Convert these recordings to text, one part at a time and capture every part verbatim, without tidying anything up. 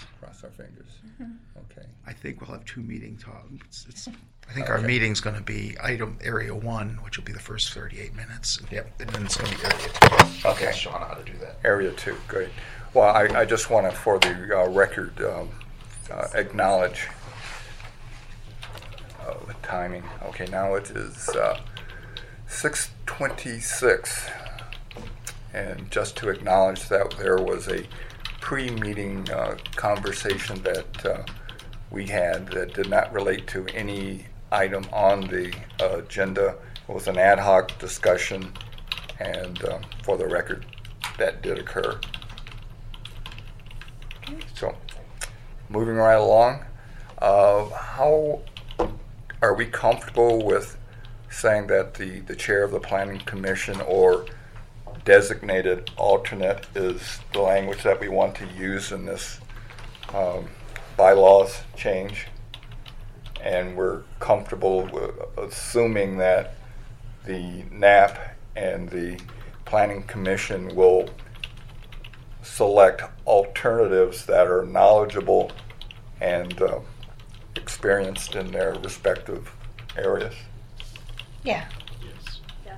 Cross our fingers. Mm-hmm. Okay. I think we'll have two meetings. It's, it's, I think Okay. our meeting's going to be item area one, which will be the first thirty-eight minutes. Yep. And then it's going to be area two. I'll Okay. ask Sean how to do that. Area two, great. Well, I, I just want to, for the uh, record, um, uh, acknowledge uh, the timing. Okay, now it is uh, six twenty-six. And just to acknowledge that there was a pre-meeting uh, conversation that uh, we had that did not relate to any item on the uh, agenda. It was an ad hoc discussion, and um, for the record, that did occur. So, moving right along, uh, how are we comfortable with saying that the, the chair of the planning commission or designated alternate is the language that we want to use in this um, bylaws change? And we're comfortable with assuming that the N A P and the planning commission will select alternatives that are knowledgeable and uh, experienced in their respective areas. Yeah. Yes. Yes.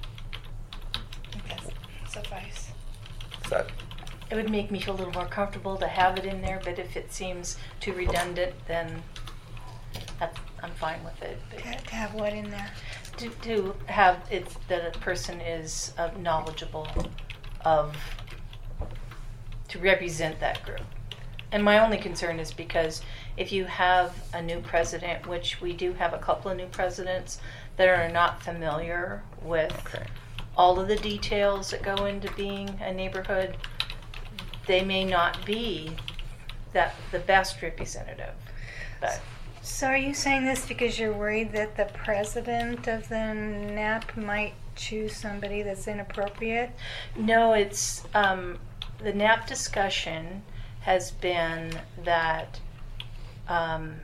Yes. Suffice. Is that It would make me feel a little more comfortable to have it in there, but if it seems too redundant, then that's, I'm fine with it. But To, to have what in there? to, to have it that a person is uh, knowledgeable of, to represent that group. And my only concern is because if you have a new president, which we do have a couple of new presidents that are not familiar with okay? all of the details that go into being a neighborhood, they may not be that the best representative. But So are you saying this because you're worried that the president of the N A P might choose somebody that's inappropriate? no, it's um, the N A P discussion has been that um,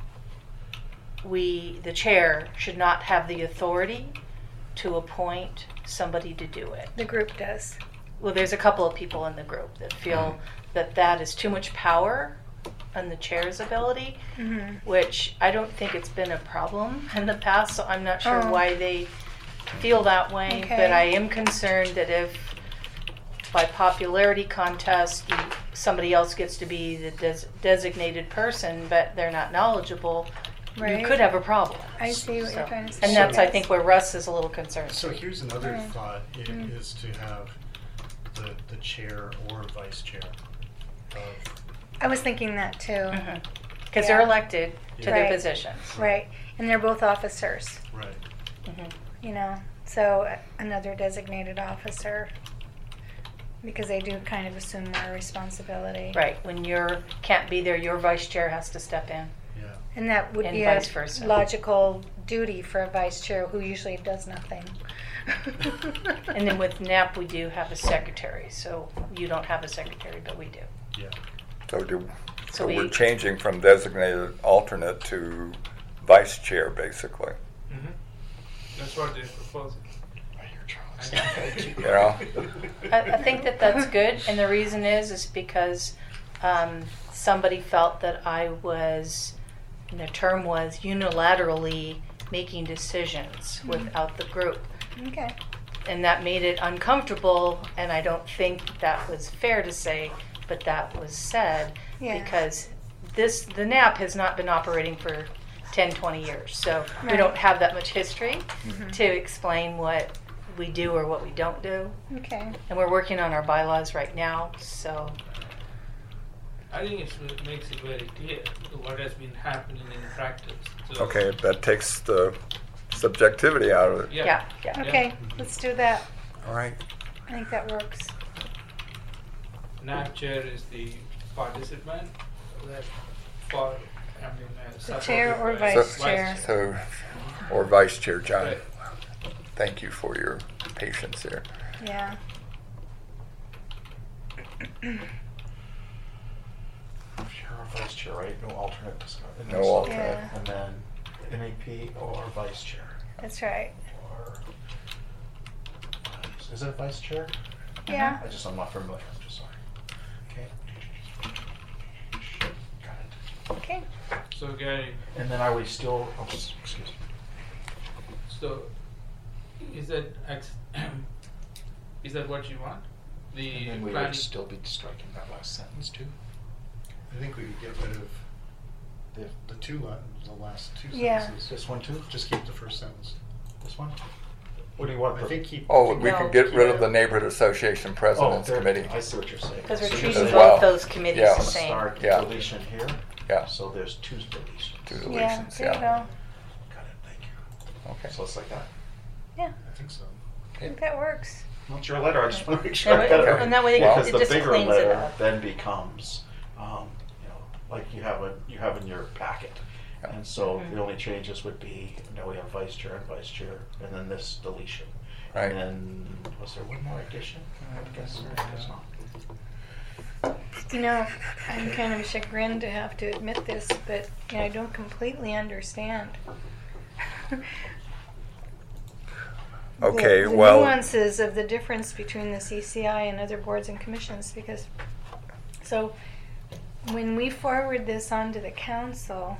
we, the chair, should not have the authority to appoint somebody to do it. The group does. Well, there's a couple of people in the group that feel that that is too much power on the chair's ability, Mm-hmm. which I don't think it's been a problem in the past, so I'm not sure Oh. why they feel that way. Okay. But I am concerned that if by popularity contest you, somebody else gets to be the des- designated person, but they're not knowledgeable, Right. you could have a problem. I see what So- you're trying to say. And that's, I Yes. think, where Russ is a little concerned. So here's another Right. thought, i- Mm. is to have the, the chair or vice chair of, I was thinking that too. Because Yeah. they're elected to their Right. positions. Right. And they're both officers, right. Mhm. you know, so uh, another designated officer, because they do kind of assume more responsibility. Right, when you're, can't be there, your vice chair has to step in. Yeah. And that would And be vice a versa. logical duty for a vice chair who usually does nothing. And then with N A P, we do have a secretary, so you don't have a secretary, but we do. Yeah. So do So so we're we- changing from designated alternate to vice chair, basically. Mm-hmm. That's what they're proposing. You know? I, I think that that's good, and the reason is, is because um, somebody felt that I was, and the term was unilaterally making decisions without the group. Okay. And that made it uncomfortable, and I don't think that was fair to say, but that was said Yeah. because this the N A P has not been operating for ten, twenty years, so we Right. don't have that much history Mhm. to explain what we do or what we don't do. Okay. And we're working on our bylaws right now, so I think it's, it makes it very clear what has been happening in practice. So, Okay, that takes the subjectivity out of it. Yeah. yeah, yeah. Okay, let's do that. All right. I think that works. N A P chair is the participant. That for I mean. Uh, The supported chair or by vice chair. So, or vice chair, John. Right. Thank you for your patience there. Yeah. Chair or vice chair, right? No alternate. discuss- No alternate. Yeah. And then N A P or vice chair. That's right. Or is it a vice chair? Yeah. I just, I'm not familiar. I'm just sorry. Okay. So Gary, And then are we still, oh, s- excuse me. so is that ex- is that what you want? The And then we planning. would still be striking that last sentence too? I think we could get rid of The- the two, la- the last two Yeah. sentences. This one too? Just keep the first sentence. This one? What do you want? I for- think keep. Oh, keep- we No. could get rid of keep the it- neighborhood association Oh, president's there- committee. I see what you're saying. Because we're So you're treating as saying well. both those committees Yeah. the same. Start Yeah. deletion here? Yeah. So there's two deletions. Two Yeah, deletions, there you yeah. go. Got it, thank you. Okay. So it's like that? Yeah, I think so. I think that works. Well, it's your letter, I just want to make sure And I got it we- right. and that way it- Because it the just bigger cleans it letter up. then becomes, um, you know, like you have a, you have in your packet. Yeah. And so Mhm. the only changes would be, now we have vice chair and vice chair, and then this deletion. Right. And then, was there one more addition? I guess, or I guess not. You know, I'm kind of chagrined to have to admit this, but you know, I don't completely understand. Okay, the, the well- nuances of the difference between the C C I and other boards and commissions, because so when we forward this on to the council,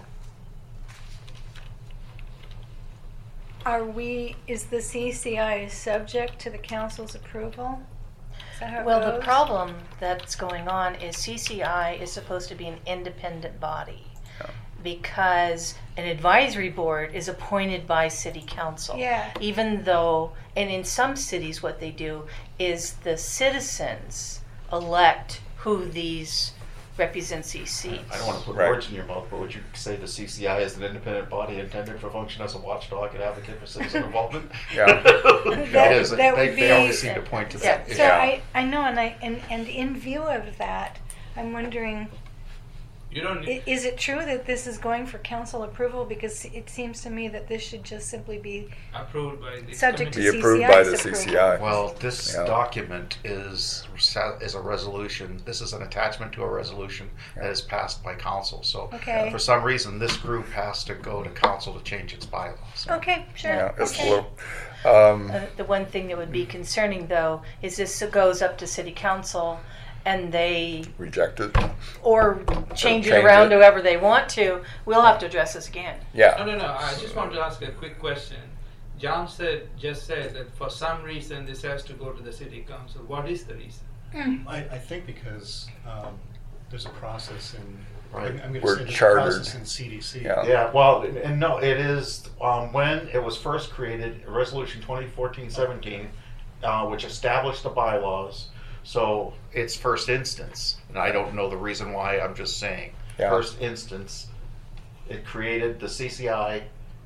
are we, is the C C I subject to the council's approval? Is that how it Well, the goes? problem that's going on is C C I is supposed to be an independent body Yeah. because an advisory board is appointed by city council. Yeah. Even though, and in some cities what they do is the citizens elect who these represent seats. I don't want to put Right. words in your mouth, but would you say the C C I is an independent body intended for function as a watchdog and advocate for citizen involvement? Yeah. That- It is. that They, would they always be- seem to point to Yeah. that. So Yeah. I, I know, and I and, and in view of that, I'm wondering, You don't i- need. is it true that this is going for council approval? Because it seems to me that this should just simply be approved by the subject to Be committee. approved C C by I's the C C approval. I. Well, this Yeah. document is is a resolution. This is an attachment to a resolution that is passed by council. So, Okay. for some reason, this group has to go to council to change its bylaws. Okay, sure. Yeah, it's a okay. little, um, Uh, the one thing that would be concerning though is this goes up to city council and they rejected. or change it change around it. however they want to, we'll have to address this again. Yeah. No, no, no. I just want to ask a quick question. John said just said that for some reason this has to go to the city council. What is the reason? Mm. I, I think because um, there's a process in. Right. I'm, I'm going to We're say there's chartered. a process in C D C. Yeah. Yeah, well, and- and no, it is, um, when it was first created, Resolution twenty fourteen seventeen, uh, which established the bylaws, so it's first instance, and I don't know the reason why, I'm just saying. Yeah. First instance, it created the C C I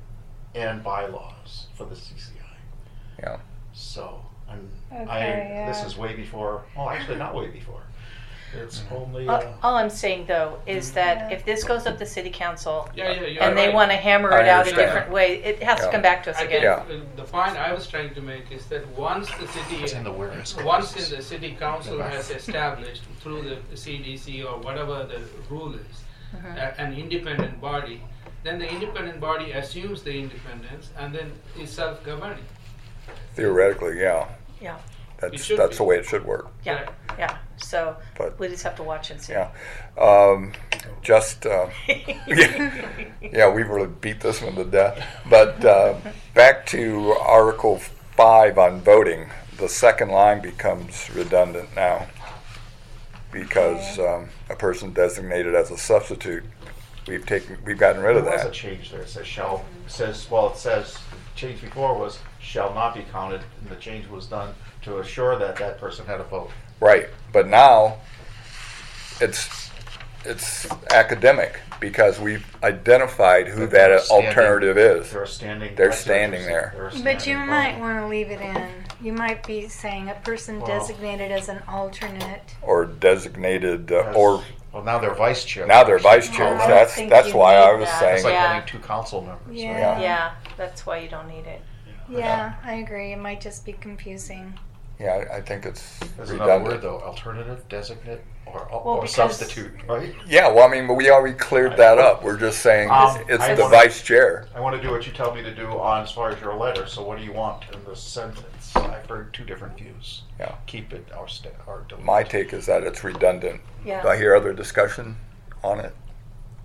and bylaws for the C C I. Yeah. So, and Okay, I, this yeah. is way before, well, actually not way before. It's only, All, uh, all I'm saying though is that Yeah. if this goes up to city council Yeah, yeah, you're and they right. want to hammer I it out a understand. different way, it has Yeah. to come back to us I again. think uh, the point I was trying to make is that once the city, It's in the whereas once clauses. in the city council has established through the C D C or whatever the rule is, Mhm. a- an independent body, then the independent body assumes the independence and then is self-governing. Theoretically, yeah. Yeah, It That's should that's be. the way it should work. yeah, yeah. So But- we just have to watch and see. Yeah. Um, just uh, yeah, yeah, we really beat this one to death. But uh, back to Article Five on voting, the second line becomes redundant now because um, a person designated as a substitute. We've taken, we've gotten rid of There was a that. change there. It says shall, it says, well, it says, change before was shall not be counted, and the change was done to assure that that person had a vote. Right, but now it's it's academic because we've identified who But they're that standing- alternative is. They're standing. They're I see what standing you're there. saying. They're But you standing might voting. want to leave it in. You might be saying a person Well- designated as an alternate. Or designated, uh, As- or Well, now they're vice chair. now they're vice No, chairs. I don't That's think that's you why need I was that. saying. It's like Yeah. having two council members. Yeah. right? Yeah, that's why you don't need it. Yeah, I agree. It might just be confusing. Yeah, I, I think it's There's another word redundant. though, alternative, designate, or, Well, or because- substitute, right? Yeah, well, I mean, but we already cleared that up. We're just saying Um, it's I the wanna- vice chair. I want to do what you tell me to do on as far as your letter, so what do you want in this sentence? I've heard two different views. Yeah. Keep it or, sta or delete My it. take is that it's redundant. Yeah. Do I hear other discussion on it? I'm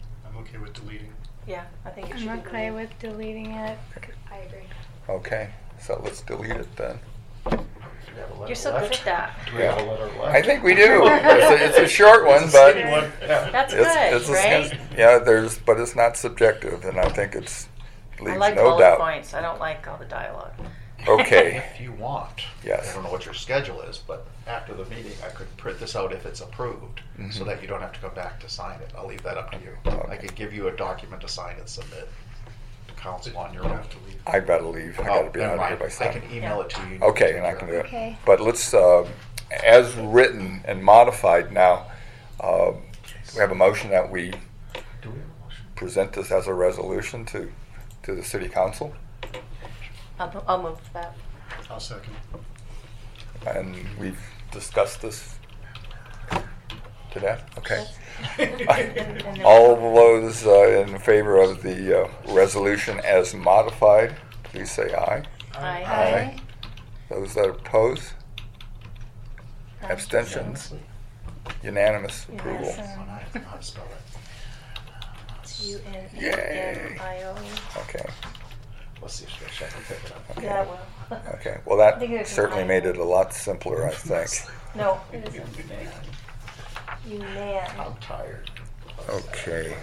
okay with deleting. Yeah, I think it should I'm be okay deleted. with deleting it. I agree. Okay, so let's delete it then. Do we have a letter You're so left? good at that. Do we have a letter left? I think we do. It's a, it's a short one, It's a but skinny one, yeah. That's it's, good, it's a right? skin- yeah, there's, but it's not subjective, and I think it's I leaves like no bullet doubt. points. I don't like all the dialogue. Okay. If you want. Yes. I don't know what your schedule is, but after the meeting, I could print this out if it's approved, so Mhm. that you don't have to come back to sign it. I'll leave that up to you. Okay. I could give you a document to sign and submit to council on your You own. have to leave. I gotta leave. I Oh, gotta be never out of here mind. by I seven. can email it to you. Okay, and I can do it. Okay. But let's, uh, as written and modified now, uh, we have a motion that we Do we have a motion? present this as a resolution to, to the city council, I'll, I'll move that. I'll second. and we've discussed this to death. Okay. And- and then- All those uh, in favor of the uh, resolution as modified, please say aye. Aye. Aye. Those that oppose, Aye. abstentions, unanimous Yes. approval. Awesome. Oh, I don't know how to spell it. It's U N E Yay. M I O. Okay, Let's see if I can pick it up. Okay. Yeah, well. okay. Well, I think that it's certainly fine. made it a lot simpler, I think. No, it isn't. You man. I'm tired. Okay.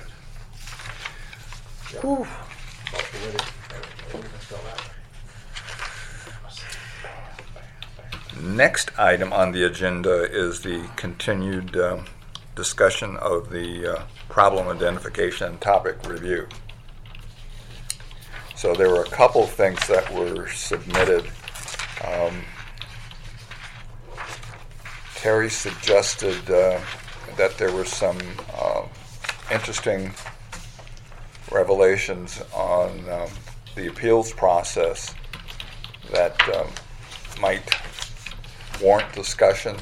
Whew. Next item on the agenda is the continued um, discussion of the uh, problem identification and topic review. So there were a couple of things that were submitted. Um, Terry suggested uh, that there were some uh, interesting revelations on um, the appeals process that um, might warrant discussion,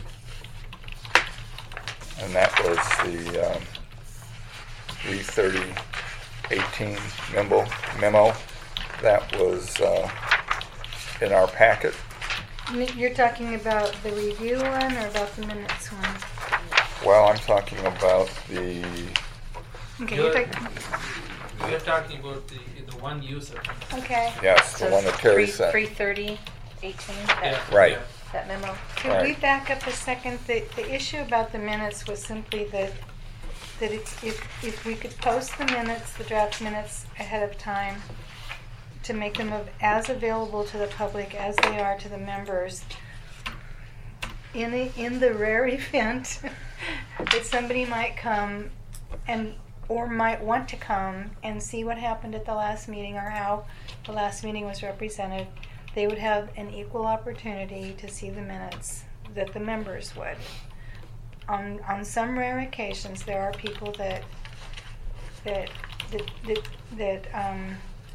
and that was the um, three thirty eighteen memo, memo that was uh, in our packet. You're talking about the review one or about the minutes one? Well, I'm talking about the, Okay, You're- you're talking, We are talking about the, the one user. okay. yes, the So one that Terry three- sent. three thirty, eighteen, Yeah, that, Right. yeah. that memo. Could we Right. back up a second? The, the issue about the minutes was simply that, that it's, if, if we could post the minutes, the draft minutes ahead of time, to make them of, as available to the public as they are to the members, in the, in the rare event that somebody might come and, or might want to come and see what happened at the last meeting or how the last meeting was represented, they would have an equal opportunity to see the minutes that the members would. On, on some rare occasions, there are people that, that, that, that, that um,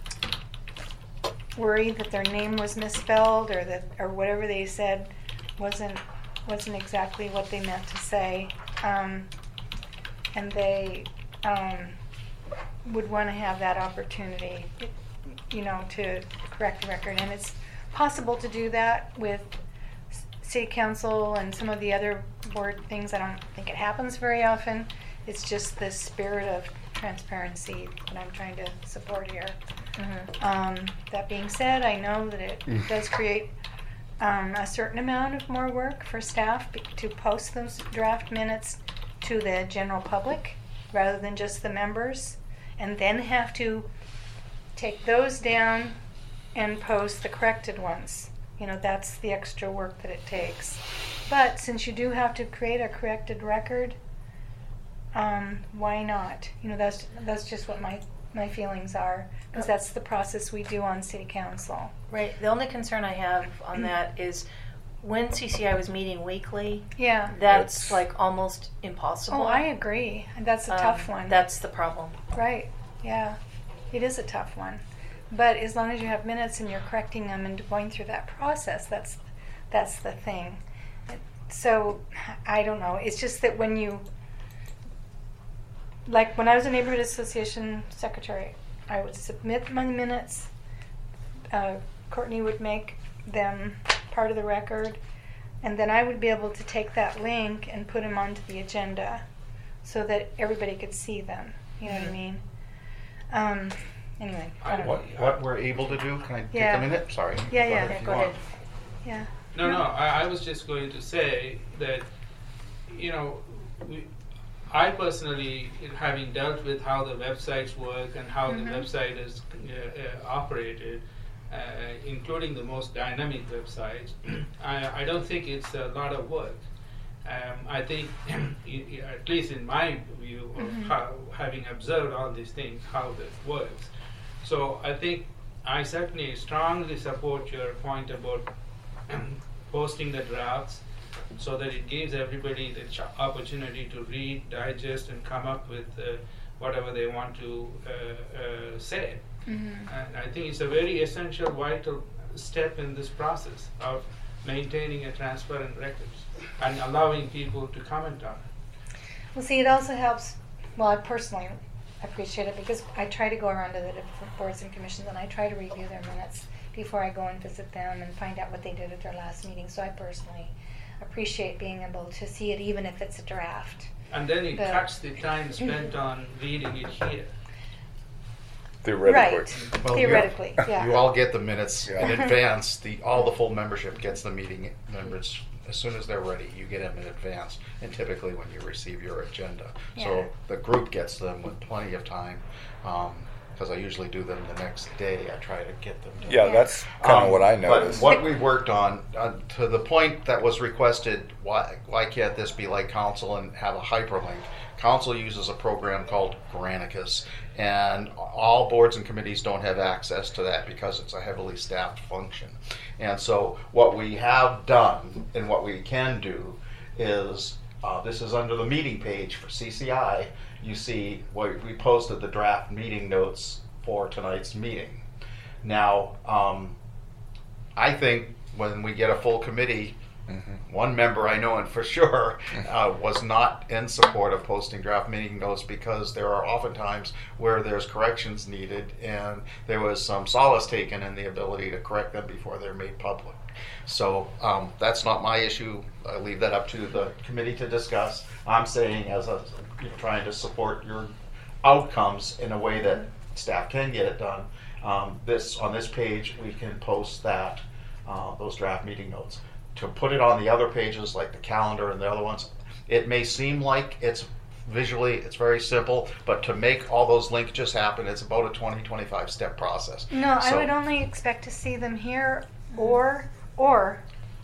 worry that their name was misspelled or that, or whatever they said wasn't, wasn't exactly what they meant to say. Um, and they, um, would want to have that opportunity, you know, to correct the record. And it's possible to do that with s- city council and some of the other board things. I don't think it happens very often. It's just the spirit of transparency that I'm trying to support here. Mhm. Um, that being said, I know that it does create um, a certain amount of more work for staff be- to post those draft minutes to the general public rather than just the members, and then have to take those down and post the corrected ones. You know, that's the extra work that it takes. But since you do have to create a corrected record, um, why not? You know, that's that's just what my my feelings are, because that's the process we do on city council. Right, the only concern I have on that is when C C I was meeting weekly, Yeah. that's It's- like almost impossible. Oh, I agree. And that's a Um, tough one. That's the problem. Right. Yeah. It is a tough one. But as long as you have minutes and you're correcting them and going through that process, that's that's the thing. So I don't know. It's just that when you, like when I was a neighborhood association secretary, I would submit my minutes. Uh, Courtney would make them part of the record, and then I would be able to take that link and put them onto the agenda so that everybody could see them. You know what I mean? Um, anyway, I don't know. What, what we're able to do, can I take Yeah. a minute? Sorry. Yeah, Go yeah. ahead Yeah, if you go want. ahead. Yeah. No, no, I, I was just going to say that, you know, we, I personally, having dealt with how the websites work and how Mhm. the website is uh, uh, operated, uh, including the most dynamic websites, I, I don't think it's a lot of work. Um, I think, i- i- at least in my view of Mhm. how, having observed all these things, how that works. So I think I certainly strongly support your point about posting the drafts so that it gives everybody the ch- opportunity to read, digest, and come up with uh, whatever they want to uh, uh, say. Mhm. And I think it's a very essential, vital step in this process of maintaining a transparent records and allowing people to comment on it. Well, see, it also helps. Well, I personally appreciate it because I try to go around to the different boards and commissions and I try to review their minutes before I go and visit them and find out what they did at their last meeting. So I personally appreciate being able to see it, even if it's a draft. And then it The- cuts the time spent on reading it here. Theoretically. Right. Well, you- Theoretically, yeah. You all get the minutes Yeah. in advance. The all the full membership gets the meeting members as soon as they're ready. You get them in advance, and typically when you receive your agenda. Yeah. So the group gets them with plenty of time. Because I usually do them the next day. I try to get them. Done. Yeah, that's kind of Um, what I but noticed. what we worked on, uh, to the point that was requested, why why can't this be like council and have a hyperlink? Council uses a program called Granicus, and all boards and committees don't have access to that because it's a heavily staffed function. And so what we have done and what we can do is, uh, this is under the meeting page for C C I, you see what we posted the draft meeting notes for tonight's meeting. Now, um, I think when we get a full committee, Mhm. one member I know and for sure uh, was not in support of posting draft meeting notes because there are often times where there's corrections needed and there was some solace taken in the ability to correct them before they're made public. So um, that's not my issue. I leave that up to the committee to discuss. I'm saying as a, you know, trying to support your outcomes in a way that staff can get it done. Um, this on this page we can post that uh, those draft meeting notes. To put it on the other pages like the calendar and the other ones, it may seem like it's visually it's very simple, but to make all those linkages happen, it's about a twenty, twenty-five step process. No, So- I would only expect to see them here, or or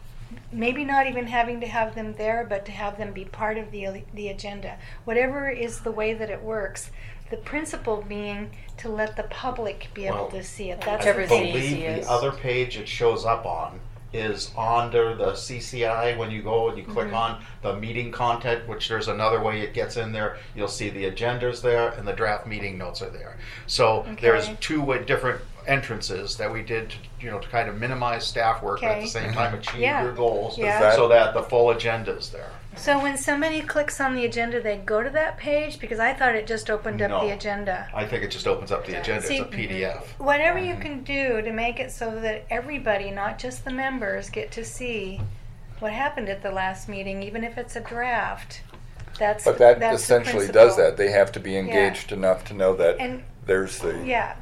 maybe not even having to have them there, but to have them be part of the the agenda. Whatever is the way that it works, the principle being to let the public be able Well, to see it. I That's Whichever the is thing. believe the easiest. other page it shows up on is under the C C I. When you go and you click Mhm. on the meeting content, which there's another way it gets in there, you'll see the agendas there and the draft meeting notes are there. So there's Okay. two way, different entrances that we did, to, you know, to kind of minimize staff work, but at Okay. the same time achieve Yeah. your goals, Yeah. so that the full agenda is there. So when somebody clicks on the agenda, they go to that page, because I thought it just opened up No. the agenda. I think it just opens up the agenda. See, it's a P D F. Whatever you can do to make it so that everybody, not just the members, get to see what happened at the last meeting, even if it's a draft. That's But that that's the essentially does principle. that. They have to be engaged enough to know that And there's the yeah,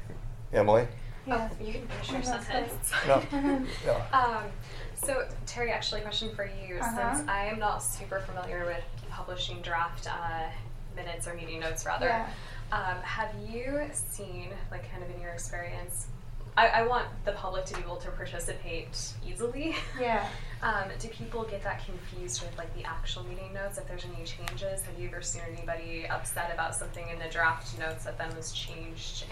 Emily. yeah. You can finish your No, that's sentence. No. No. Um, so, Terry, actually, a question for you. Uh-huh. Since I am not super familiar with publishing draft uh, minutes or meeting notes, rather, Yeah. um, have you seen, like, kind of in your experience, I, I want the public to be able to participate easily. Yeah. Um, do people get that confused with, like, the actual meeting notes, if there's any changes? Have you ever seen anybody upset about something in the draft notes that then was changed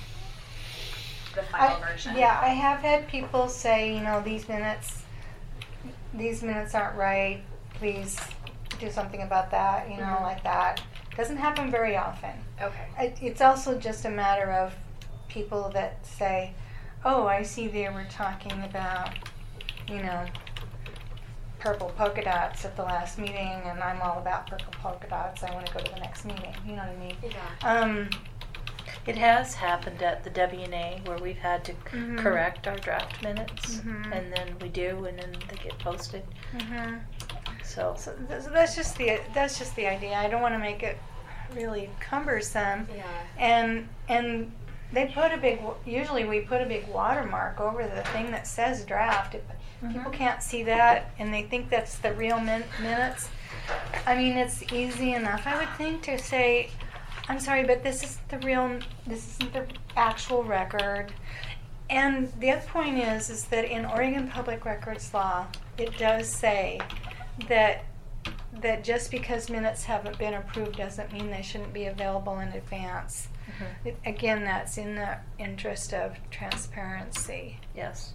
in the final I, version? yeah, I have had people say, you know, these minutes, these minutes aren't right. Please do something about that. You know, Mhm. like that. Doesn't happen very often. Okay. It, it's also just a matter of people that say, "Oh, I see they were talking about, you know, purple polka dots at the last meeting, and I'm all about purple polka dots. I want to go to the next meeting." You know what I mean? Yeah. Um, It has happened at the W and A where we've had to Mhm. correct our draft minutes, Mhm. and then we do, and then they get posted. mhm. So, So th- that's just the that's just the idea. I don't want to make it really cumbersome. Yeah. And and they put a big. Usually we put a big watermark over the thing that says draft. If people Mhm. can't see that and they think that's the real min- minutes, I mean, it's easy enough, I would think, to say, I'm sorry, but this is the real. This isn't the actual record. And the other point is, is that in Oregon Public Records law, it does say that that just because minutes haven't been approved doesn't mean they shouldn't be available in advance. Mhm. It, again, that's in the interest of transparency. Yes.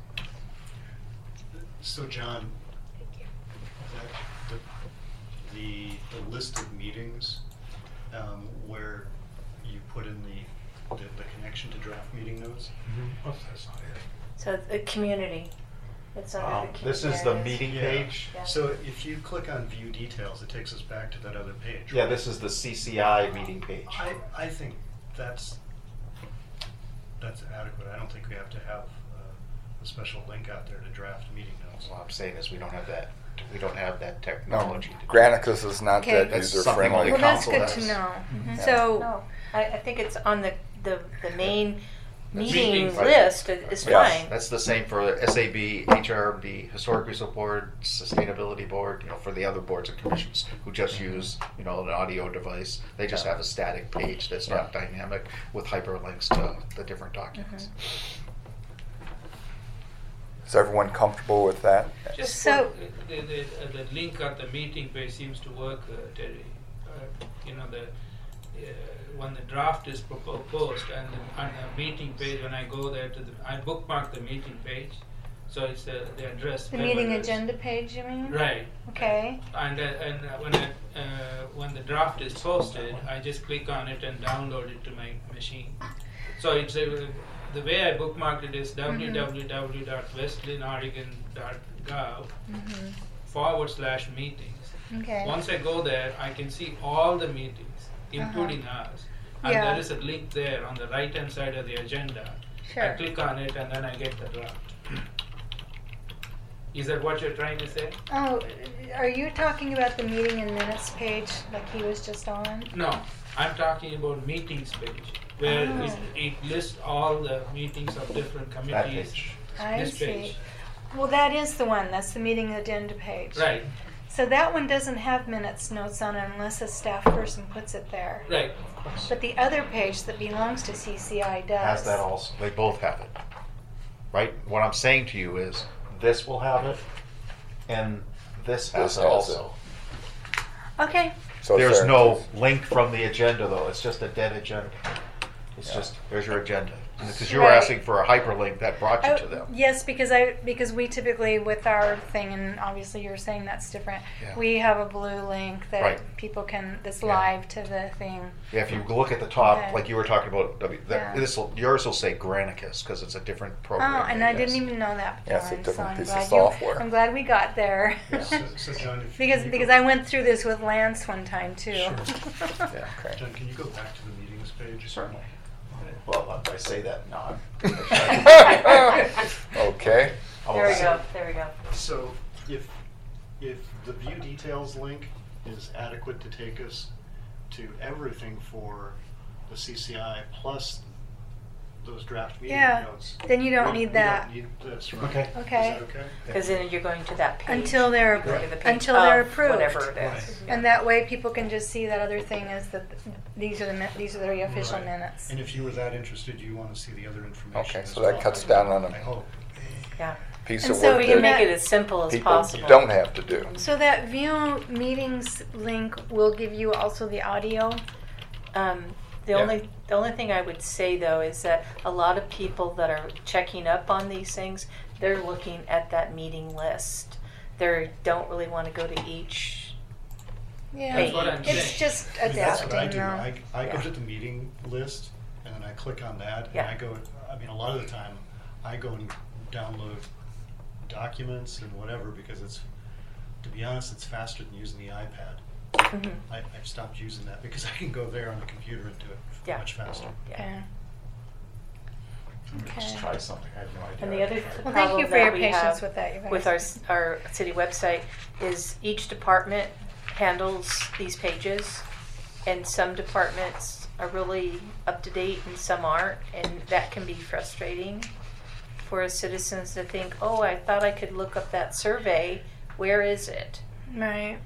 So John, that, the, the, the list of meetings um, where you put in the, the, the connection to draft meeting notes. Oh, that's not it. So the community. It's under Um, the community. this is the There it meeting Yeah. page. Yeah. So if you click on view details, it takes us back to that other page. Yeah, right? this is the C C I meeting page. I, I think that's that's adequate. I don't think we have to have uh, a special link out there to draft meeting notes. What I'm saying is we don't have that. We don't have that No, technology. to do Granicus is not Okay. that That's user something friendly. like Well, that's council good to has. know. Mhm. So, No, I, I think it's on the, the, the main meeting Meetings. list is Yes. fine. That's the same for S A B, H R B, Historic Resource Board, Sustainability Board, you know, for the other boards and commissions who just use, you know, an audio device. They just Yeah. have a static page that's not dynamic with hyperlinks to the different documents. Is everyone comfortable with that? Just So- put the, the, uh, the link on the meeting page seems to work, uh, Terry. Uh, you know, the, uh, when the draft is proposed and the, on the meeting page, when I go there to the, I bookmark the meeting page, so it's the, the address. the web meeting address. agenda page, you mean? Right. Okay. And, uh, and uh, when I, uh, when the draft is posted, I just click on it and download it to my machine. So it's a, the way I bookmarked it is w w w dot wesleyan oregon dot gov Mhm. forward slash meetings. Okay. Once I go there, I can see all the meetings, including ours. And Yeah. there is a link there on the right hand side of the agenda. I Sure. click on it and then I get the draft. Is that what you're trying to say? Oh, are you talking about the meeting and minutes page like he was just on? No, I'm talking about meetings page, where Oh. it, it lists all the meetings of different That committees. page. I This see. page. Well, that is the one. That's the meeting agenda page. Right, So that one doesn't have minutes notes on it unless a staff person puts it there. right. But the other page that belongs to C C I does. Has that also. They both have it. Right? What I'm saying to you is this will have it and this has This it has it. also. Okay. So There's Sarah- no link from the agenda though. It's just a dead agenda. It's Yeah. just, there's your agenda. Because you were Right. asking for a hyperlink that brought you Oh, to them. yes, because I because we typically with our thing, and obviously you're saying that's different. Yeah. We have a blue link that Right. people can that's Yeah. live to the thing. Yeah, if you look at the top, Okay. like you were talking about, W- that, Yeah. this will, yours will say Granicus because it's a different Oh, program. and they I use. didn't even know that. Yeah, it's a John, different so I'm piece of glad software. You, I'm glad we got there. Yeah. So, so John, if because you because go, I went through this with Lance one time too. Sure. Yeah. Okay. John, can you go back to the meetings page? Certainly. Well, I say that not. Okay. There we go, there we go. So if if the view details link is adequate to take us to everything for the C C I plus those draft meeting Yeah, notes. then you don't we- need we that. don't need this, right? Okay. Okay. Is that okay? Because then you're going to that page. Until they're- You go to the page until they're of approved. Whatever it is. Right. Yeah. And that way people can just see that other thing is that these are the min- these are the official Right. minutes. And if you were that interested, you want to see the other information. Okay, as so that well. cuts down on I a hope. Yeah. piece And of so work We can that- make it as simple as people possible. don't have to do. So that view meetings link will give you also the audio. Um, the Yeah. only the only thing I would say though is that a lot of people that are checking up on these things, they're looking at that meeting list. They don't really want to go to each. Yeah, That's what I'm it's saying. just I mean, that's adapting what I do. though. I, I go Yeah. to the meeting list and then I click on that and Yeah. I go, I mean, a lot of the time I go and download documents and whatever because it's, to be honest, it's faster than using the iPad. Mhm. I, I've stopped using that because I can go there on the computer and do it Yeah. much faster. Yeah. Okay. Just Okay. try something. I have no idea. And the other Well, problem thank you for that your we patience have with that, you guys. with our s- our city website is each department handles these pages. and some departments are really up to date and some aren't, and that can be frustrating for us citizens to think, oh, I thought I could look up that survey. Where is it? Right.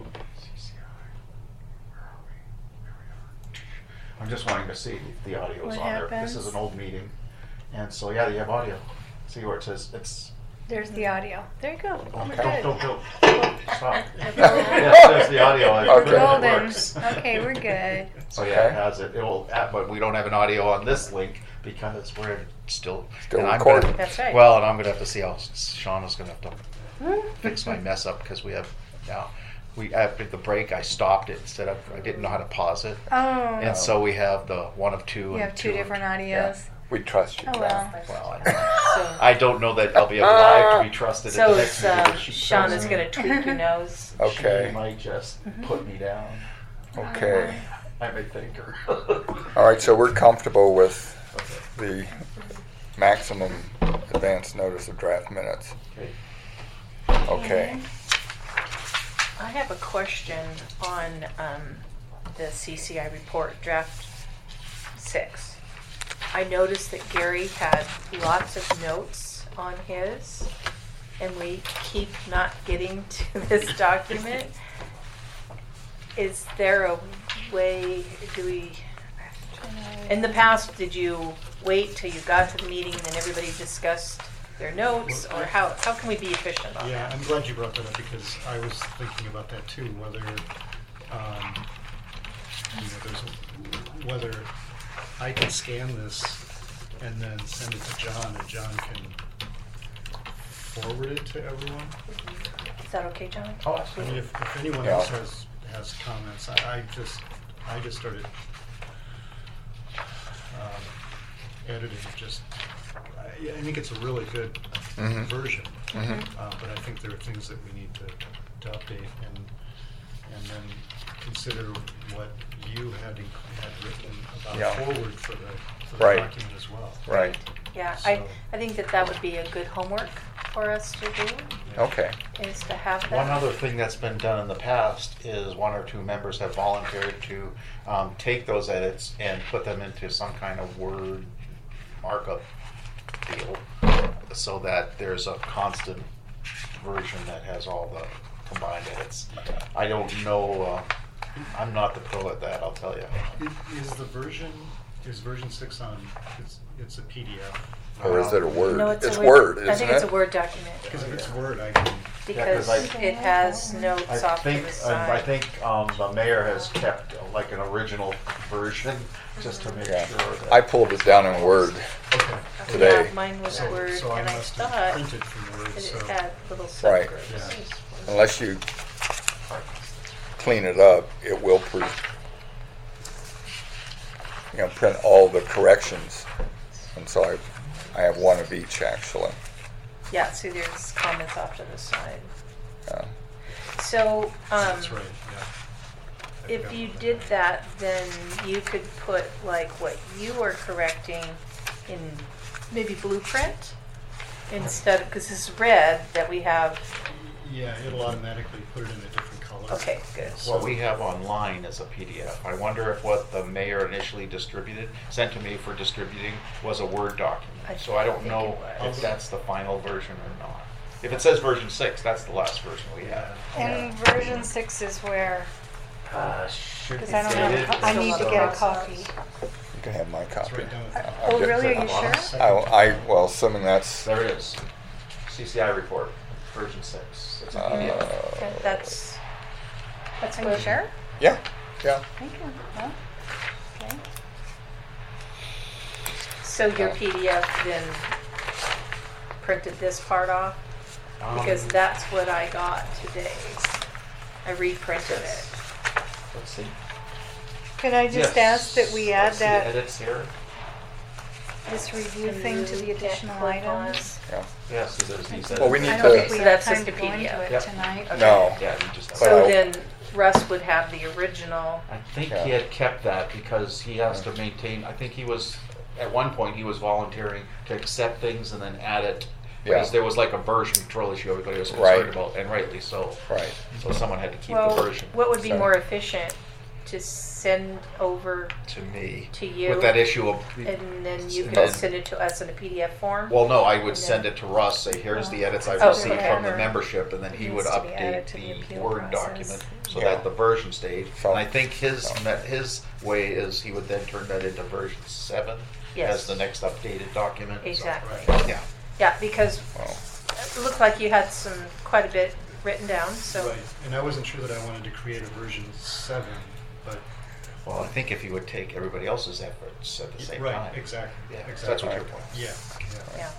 I'm just wanting to see if the audio is What on there. happens? This is an old meeting, and so yeah, you have audio. See where it says it's. There's the audio. There you go. Oh, we're Don't good. don't don't stop. We're Yes, there's the audio. It Okay. really Golden. works. Okay, we're good. So yeah, it Okay. has it. It will, uh, but we don't have an audio on this link because we're still Still and I'm recording. gonna- That's right. Well, and I'm gonna have to see how Shauna's gonna have to fix my mess up because we have now. We after the break, I stopped it instead of I didn't know how to pause it, Oh. and so we have the one of two. You and have two of- different yeah. audios. We trust you, Oh, John. well. Well, I, So, I don't know that I'll be alive to be trusted so at the next is, meeting. uh, if she Shauna's tells me. going to tweak your nose. Okay. She might just put me down. Okay. I may thank her. All right, so we're comfortable with Okay. the maximum advance notice of draft minutes. Okay. Okay. I have a question on um, the C C I report, draft six. I noticed that Gary had lots of notes on his, and we keep not getting to this document. Is there a way, do we, in the past, did you wait till you got to the meeting and then everybody discussed their notes, or how, how can we be efficient on Yeah, that? I'm glad you brought that up because I was thinking about that too, whether, um, you know, there's, whether I can scan this and then send it to John and John can forward it to everyone. Is that okay, John? Oh, I mean, absolutely. if, if anyone Yeah. else has, has comments, I, I just, I just started, um, editing just, I, I think it's a really good Mhm. version. Mhm. Uh, but I think there are things that we need to, to update and, and then consider what you had, inc- had written Yeah. about forward for the, for the Right. document as well. Right. Yeah, I, So- I think that that would be a good homework for us to do, Okay. is to have that. One other thing that's been done in the past is one or two members have volunteered to um, take those edits and put them into some kind of Word markup deal so that there's a constant version that has all the combined edits. I don't know, uh, I'm not the pro at that, I'll tell you. I- Is the version, is version six on, it's, it's a P D F? Or is it a Word? No, it's, It's a Word, isn't it? I think it's a Word document Because if it's Word, I can, because 'cause I- it has notes I off to think, the uh, I side. think um, the mayor has kept uh, like an original version just to make Yeah. sure that. I pulled it down in Word okay. today. Yeah, mine was So, Word, so I and I must have thought printed from Word, that so. it had little Right. subgroups. Yeah. Unless you clean it up, it will pre, you know, print all the corrections. And so I, I have one of each actually. Yeah, see, there's comments off to the side. Yeah. So, um, That's right, yeah. I if forgot you about that. did that, then you could put like what you are correcting in maybe blueprint instead, because this is red that we have. Yeah, it'll automatically put it in a different color. Okay, good. What we have online is a P D F. I wonder if what the mayor initially distributed, sent to me for distributing, was a Word document. I So I don't think know it if was. that's the final version or not. If it says version six, that's the last version we have. And version six is where, Uh, should because be I don't have, a dated. co- I need to get a copy. You can have my It's copy. right down at the I'll Oh, get really? the- Are you sure? I, I, well, assuming that's, There it is. C C I report, version six. It's a P D F. uh, And that's, that's Are you what. sure? yeah, yeah. Thank you. Well, okay. So your P D F then printed this part off? Because Um, that's what I got today. I reprinted it. Let's see. Could I just Yes. ask that we add Let's see, that, Edits here. this review Can thing you to the get additional click on- items? Yeah. Yes, so there's these Well, we edits. need I to- don't think we So have that's time just to the go into P D F. it Yep. tonight. No. Yeah, you just. But So I'll- then Russ would have the original. I think Yeah. he had kept that because he has to maintain, I think he was, at one point, he was volunteering to accept things and then add it. Because Yeah. there was like a version control issue everybody was Right. concerned about, and rightly so. Right. So someone had to keep Well, the version. what would be So- more efficient to send over To me. to you? With that issue of. And then you And can then- send it to us in a P D F form? Well, no, I would And send then- it to Russ, say, here's the edits I've Oh, received okay. from the membership, and then he would Needs to be added update to the the appeal Word process. document so Yeah. that the version stayed. So- And I think his, so- met- his way is he would then turn that into version seven Yes. as the next updated document. So- Exactly. Yeah. Yeah, because Well, it looked like you had some, quite a bit written down, so. Right, and I wasn't sure that I wanted to create a version seven, but. Well, I think if you would take everybody else's efforts at the same Right, time. exactly, Yeah, exactly. that's what your point. Yeah, yeah. Yeah.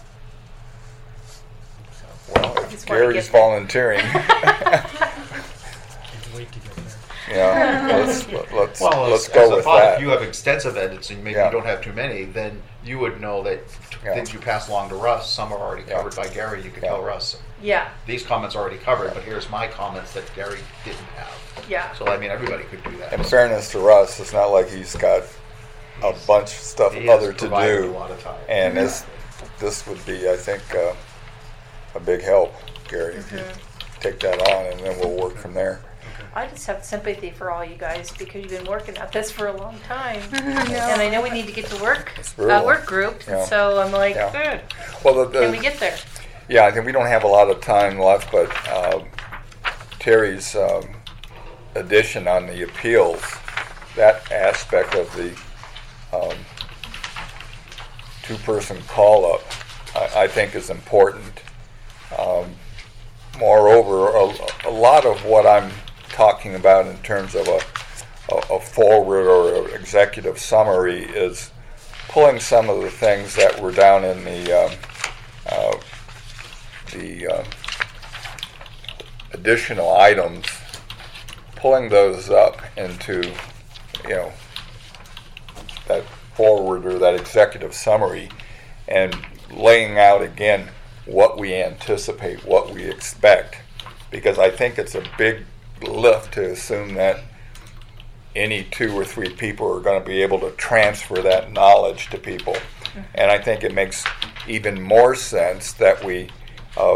well, I if just wanna Gary's get there. volunteering, Can't wait to get there. yeah, let's, let's, Well, let's as, go as a with thought, that. if you have extensive edits and maybe Yeah. you don't have too many, then you would know that Yeah. things you pass along to Russ, some are already Yeah. covered by Gary. You could Yeah. tell Russ, Yeah, these comments are already covered, but here's my comments that Gary didn't have. yeah. So I mean, everybody could do that. In fairness to Russ, it's not like he's got a bunch of stuff He has other to provided do. a lot of time. And this, this would be, I think, uh, a big help, Gary, if you take that on, and then we'll work from there. I just have sympathy for all you guys because you've been working at this for a long time. No. And I know we need to get to work, uh, brutal. work group, Yeah. so I'm like, Yeah. good. Well, the, the, Can we get there? yeah, I think we don't have a lot of time left, but um, Terry's um, addition on the appeals, that aspect of the um, two-person call-up, I, I think is important. Um, moreover, a, a lot of what I'm talking about in terms of a, a, a forward or an executive summary is pulling some of the things that were down in the um, uh, the um, additional items, pulling those up into, you know, that forward or that executive summary, and laying out again what we anticipate, what we expect, because I think it's a big lift to assume that any two or three people are going to be able to transfer that knowledge to people. And I think it makes even more sense that we uh,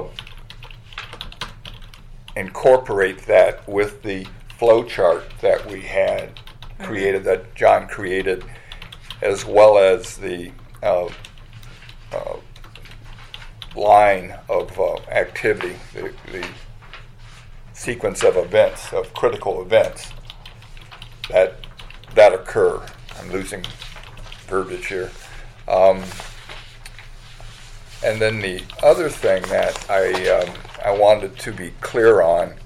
incorporate that with the flow chart that we had created, that John created, as well as the uh, uh, line of uh, activity, the, the sequence of events, of critical events that that occur. I'm losing verbiage here. Um, and then the other thing that I um, I wanted to be clear on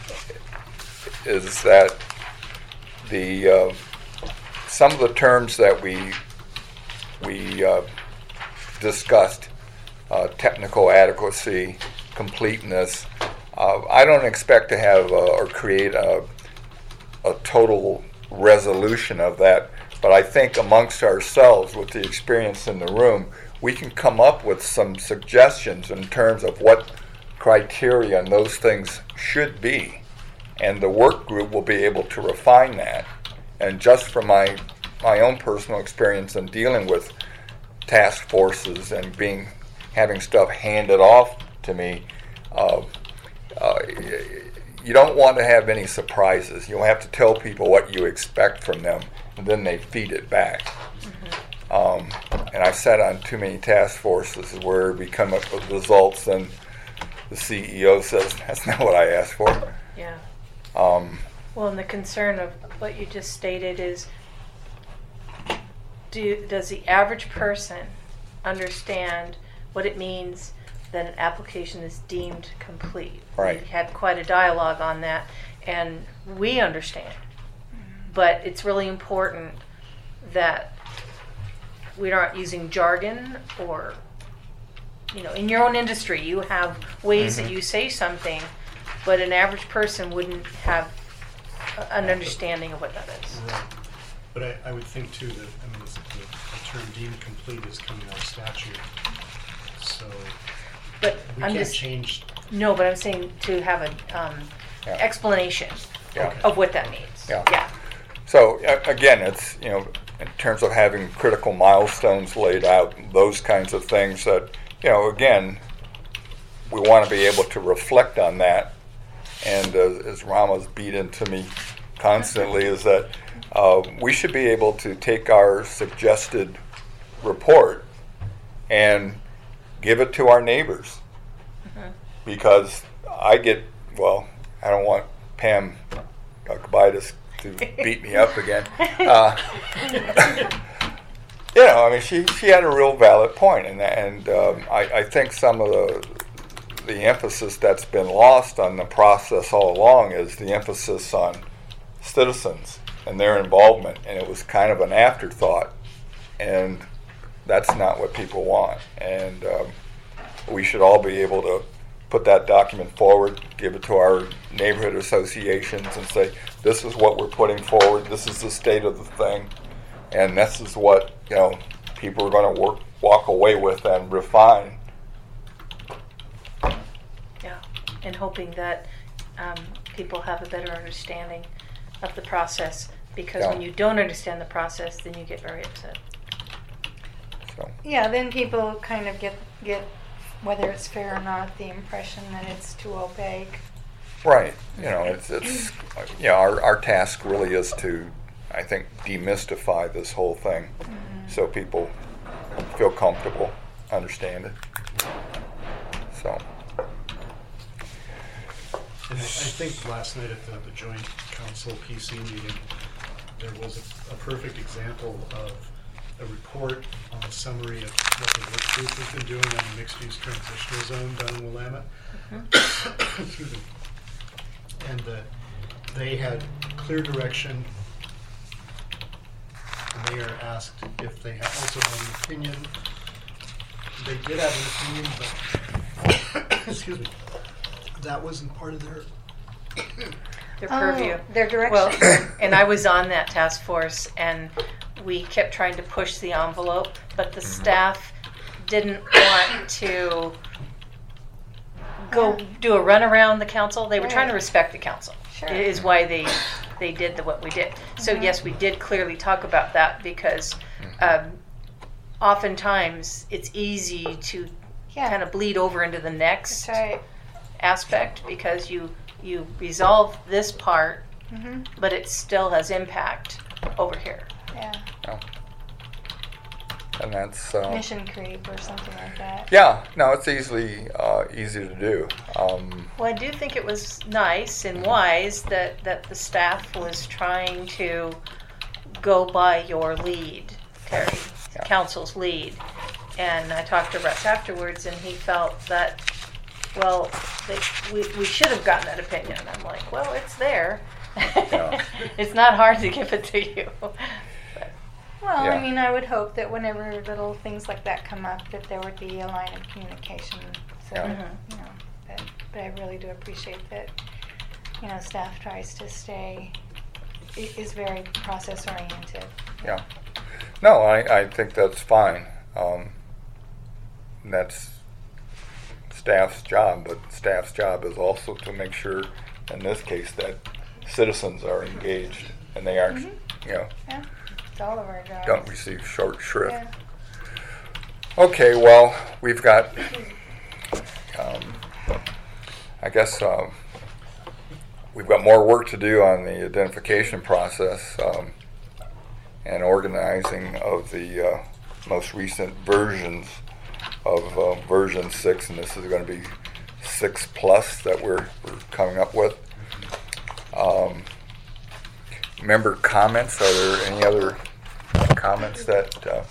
is that the uh, some of the terms that we we uh, discussed, uh, technical adequacy, completeness. Uh, I don't expect to have uh, or create a, a total resolution of that, but I think amongst ourselves, with the experience in the room, we can come up with some suggestions in terms of what criteria and those things should be, and the work group will be able to refine that. And just from my my own personal experience in dealing with task forces and being having stuff handed off to me, uh, uh, you don't want to have any surprises. You'll have to tell people what you expect from them, and then they feed it back. Mm-hmm. Um, and I've sat on too many task forces where we come up with results and the C E O says, that's not what I asked for. Yeah. Um, Well, and the concern of what you just stated is, do does the average person understand what it means that an application is deemed complete? Right. We had quite a dialogue on that, and we understand. But it's really important that we aren't using jargon or, you know, in your own industry, you have ways Mhm. that you say something, but an average person wouldn't have a- an understanding of what that is. Right. But I, I would think too that, I mean, the, the term deemed complete is coming out of statute. So But we I'm can't just, change. no, but I'm saying to have an um, Yeah. explanation yeah. Okay. of what that means. Yeah. Yeah. So uh, again, it's, you know, in terms of having critical milestones laid out, those kinds of things that, you know, again, we want to be able to reflect on that. And uh, as Rama's beat into me constantly is that uh, we should be able to take our suggested report and give it to our neighbors. Mhm. Because I get, well, I don't want Pam Gobitis to beat me up again. Uh, you know, I mean, she, she had a real valid point, and and um, I, I think some of the the emphasis that's been lost on the process all along is the emphasis on citizens and their involvement, and it was kind of an afterthought, and that's not what people want. And um, we should all be able to put that document forward, give it to our neighborhood associations, and say, this is what we're putting forward, this is the state of the thing, and this is what, you know, people are going to work walk away with and refine. Yeah, and hoping that um, people have a better understanding of the process, because Yeah. when you don't understand the process, then you get very upset. So, Yeah, then people kind of get, get, whether it's fair or not, the impression that it's too opaque. right, you know, it's, it's you know, our, our task really is to, I think, demystify this whole thing so people feel comfortable, understand it. So, And I, I think last night at the, the joint council P C meeting, there was a, a perfect example of a report on a summary of what the work group has been doing on the mixed-use transitional zone down in Willamette. Excuse me. And that they had clear direction. The mayor asked if they had also had an opinion. They did have an opinion, but excuse me, that wasn't part of their. Their Oh, purview. their direction. Well, and I was on that task force, and we kept trying to push the envelope, but the staff didn't want to go do a run around the council. They were trying to Right. respect the council. Sure. It is why they they did the, what we did. So Mhm. yes, we did clearly talk about that, because um, oftentimes it's easy to Yeah. kind of bleed over into the next That's right. aspect, because you you resolve this part, hmm but it still has impact over here. Yeah. no. And that's uh, Mission creep or something like that. yeah, no, it's easily uh, easy to do. Um, Well, I do think it was nice and wise that, that the staff was trying to go by your lead, Terry, Yeah. council's lead. And I talked to Russ afterwards, and he felt that, well, they, we, we should have gotten that opinion. And I'm like, well, it's there. Yeah. It's not hard to give it to you. But, Well, Yeah. I mean, I would hope that whenever little things like that come up, that there would be a line of communication. So, Yeah. that, you know, but, but I really do appreciate that, you know, staff tries to stay, i- is very process oriented. yeah. No, I, I think that's fine. Um, that's staff's job, but staff's job is also to make sure, in this case, that citizens are engaged and they aren't, Mhm. you know, Yeah, it's all of our jobs. don't receive short shrift. Yeah. Okay, well, we've got, um, I guess, um, we've got more work to do on the identification process um, and organizing of the uh, most recent versions of uh, version six, and this is going to be six plus that we're, we're coming up with. Um, member comments, are there any other comments that uh,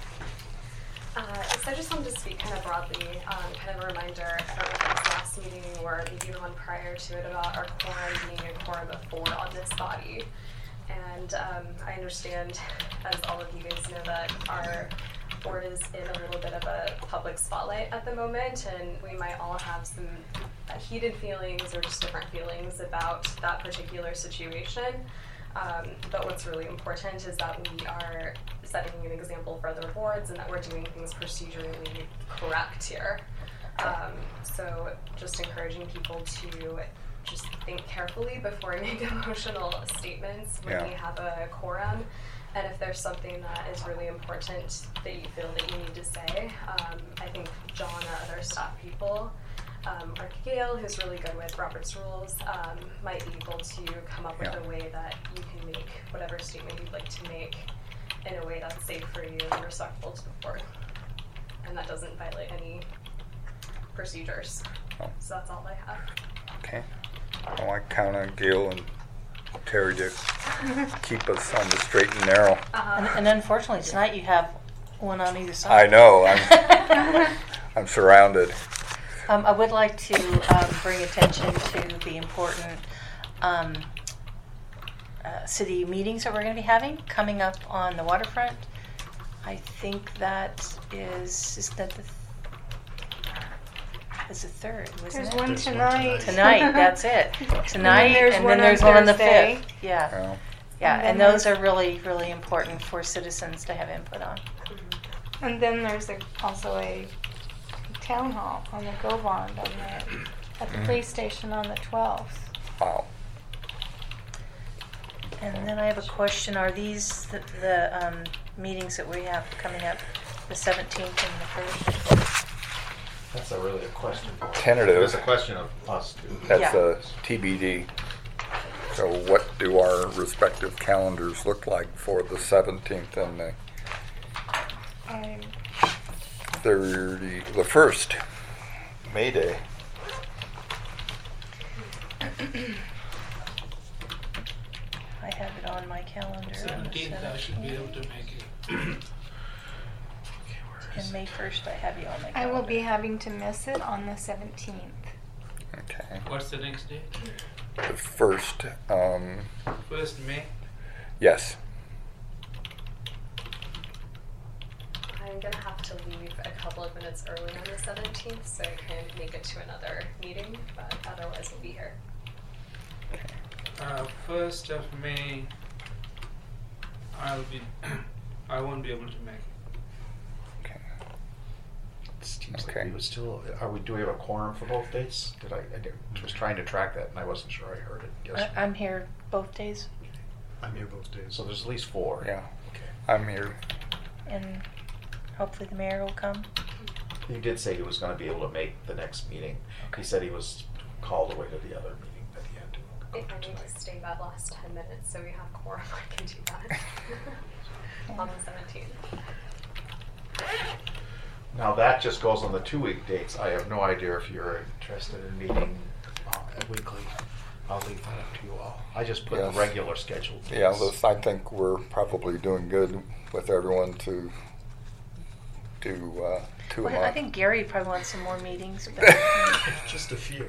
Uh, so I just wanted to speak kind of broadly, um, kind of a reminder, I don't know if it was last meeting or maybe the one prior to it, about our quorum being a quorum of four on this body. And um, I understand, as all of you guys know, that our board is in a little bit of a public spotlight at the moment, and we might all have some uh, heated feelings or just different feelings about that particular situation. Um, but what's really important is that we are setting an example for other boards and that we're doing things procedurally correct here. Um, so just encouraging people to just think carefully before we make emotional statements when Yeah. we have a quorum. And if there's something that is really important that you feel that you need to say, um, I think John or other staff people um, Mark Gale, who's really good with Robert's rules, um, might be able to come up with Yeah. a way that you can make whatever statement you'd like to make in a way that's safe for you and respectful to the board. And that doesn't violate any procedures. Oh. So that's all I have. Okay. Well, I count on Gail and Terry to keep us on the straight and narrow. Uh, And, and unfortunately, tonight you have one on either side. I know, I'm, I'm surrounded. Um, I would like to um, bring attention to the important um, uh, city meetings that we're going to be having coming up on the waterfront. I think that is, is that the, it's the third, wasn't There's it? one There's one tonight. Tonight, that's it. Tonight, there's and one then there's on one on the Thursday. fifth. Yeah, Well, yeah, And and then those there's- are really, really important for citizens to have input on. And then there's a, also a town hall on the Go Bond on the, at the Mhm. police station on the twelfth. wow. And then I have a question, are these the, the um, meetings that we have coming up, the seventeenth and the first? That's a really a question. for- Tentative. It's a question of us too. That's Yeah. a T B D. So what do our respective calendars look like for the seventeenth and the I'm thirty, the first, May Day? I have it on my calendar. on the Seventeenth, I should be able to make it. And May first, I have you on my I calendar. will be having to miss it on the seventeenth. Okay. What's the next day? The first, um, First May. yes. I'm gonna have to leave a couple of minutes early on the seventeenth, so I can make it to another meeting, but otherwise we'll be here. Uh, first of May, I'll be, I won't be able to make it. Okay. It seems like Okay. we would still, are we, do we have a quorum for both dates? Did I, I did- was trying to track that and I wasn't sure I heard it. Yes. I, I'm here both days, I'm here both days. So there's at least four. Yeah, Okay. I'm here. and hopefully the mayor will come. He did say he was gonna be able to make the next meeting. He said he was called away to the other meeting that he had to go If I to need tonight. to stay that last ten minutes so we have quorum, I can do that. On the seventeenth. Now that just goes on the two-week dates. I have no idea if you're interested in meeting uh, weekly. I'll leave that up to you all. I just put Yes. the regular scheduled dates. Yeah, this, I think we're probably doing good with everyone to do uh, two a Well, month. I think Gary probably wants some more meetings, but. Just a few.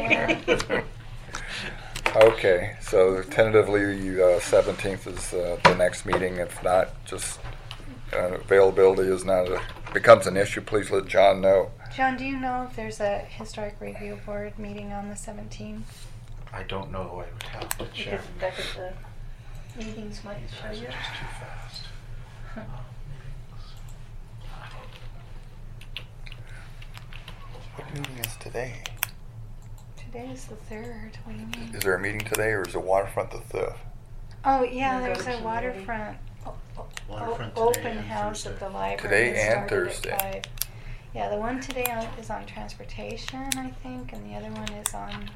Okay, so tentatively, uh, seventeenth is uh, the next meeting. If not, just uh, availability is not a, becomes an issue, please let John know. John, do you know if there's a historic review board meeting on the seventeenth? I don't know. I would have to check. Because back at the meetings might show These are you. just too fast. Huh. What meeting is today? Today is the third. What do you mean? Is there a meeting today, or is the waterfront the fifth? Oh, yeah, Wanna go there's to a community? waterfront o- o- Waterfront o- today open and house at Thursday. the library. Today that and started at Thursday. five. Yeah, the one today on, is on transportation, I think, and the other one is on.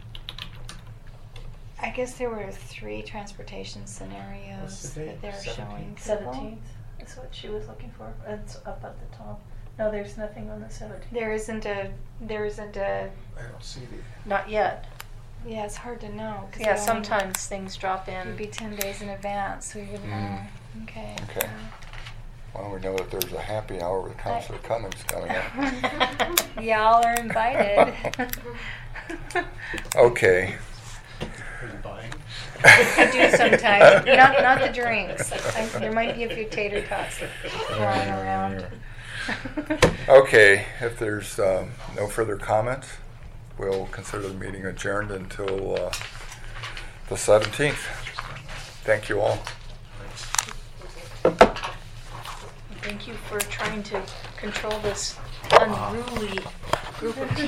I guess there were three transportation scenarios What's the date? that they were showing. people. Seventeenth is what she was looking for. It's up at the top. No, there's nothing on the seventeenth. There isn't a. There isn't a. I don't see the. Not yet. Yeah, it's hard to know. 'cause Yeah, they only- sometimes things drop It'd in. be ten days in advance, so you would know. Mm. Okay. Okay. Well, we know that there's a happy hour with Councilor Cummings coming up. Y'all are invited. Okay. Are you buying? I do sometimes. Not not the drinks. I, there might be a few tater tots flying around. Okay, if there's um, no further comments, we'll consider the meeting adjourned until uh, the seventeenth. Thank you all. Thank you for trying to control this unruly group of people.